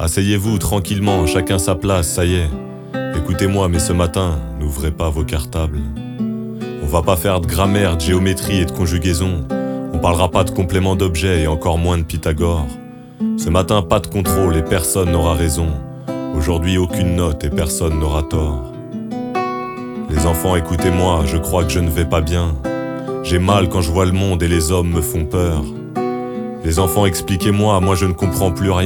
Asseyez-vous tranquillement, chacun sa place, ça y est. Écoutez-moi, mais ce matin, n'ouvrez pas vos cartables. On va pas faire de grammaire, de géométrie et de conjugaison. On parlera pas de complément d'objet et encore moins de Pythagore. Ce matin, pas de contrôle et personne n'aura raison. Aujourd'hui, aucune note et personne n'aura tort. Les enfants, écoutez-moi, je crois que je ne vais pas bien. J'ai mal quand je vois le monde et les hommes me font peur. Les enfants, expliquez-moi, moi je ne comprends plus rien.